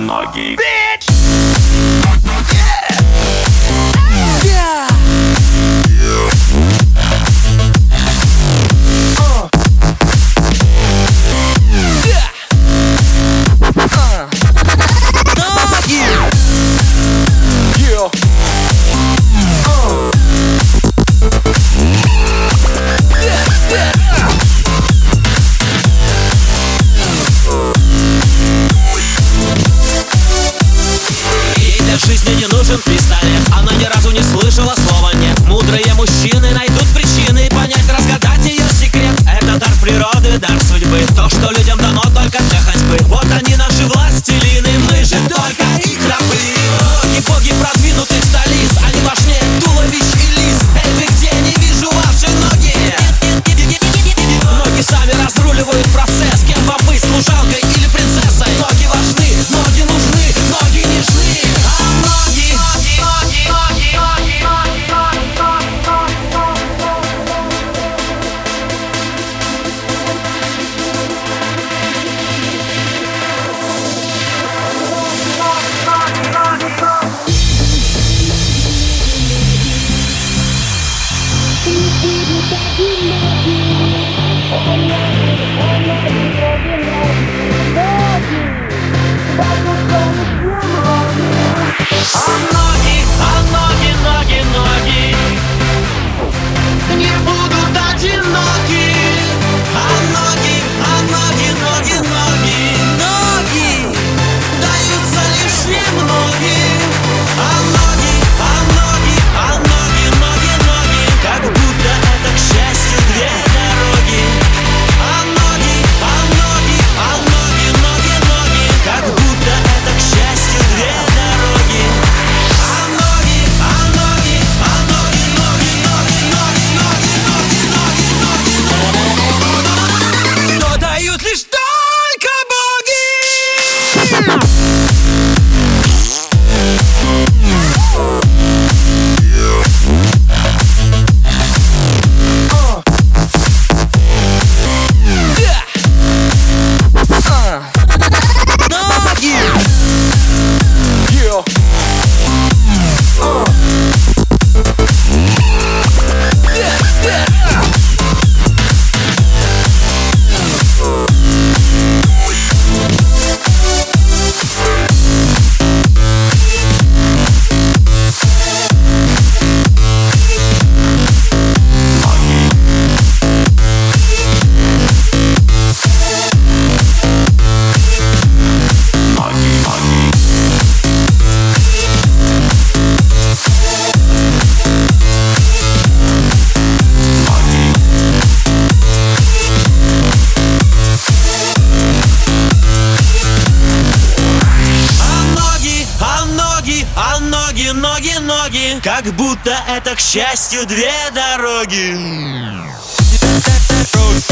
ноги. Жизни не нужен пистолет, она ни разу не слышала слова «нет». Мудрые мужчины найдут причины понять, разгадать ее секрет. Это дар природы, дар судьбы, то, что людям дано только для ходьбы. Вот они наши властелины, мы же только их рабы. Боги продвинутых столиц, они важнее туловищ и лиц. Эй, вы где? Не вижу ваши ноги. Ноги сами разруливают процесс. Кем вам быть, служанкой или принцессой? Ноги важны, ноги нужны, ноги нежны. Ноги не будут одиноки. Ноги даются лишь немногим. Ноги, как будто это, к счастью, две дороги. Ноги, как будто это, к счастью, две дороги. Но дают лишь только боги. Ноги, как будто это, к счастью, две дороги.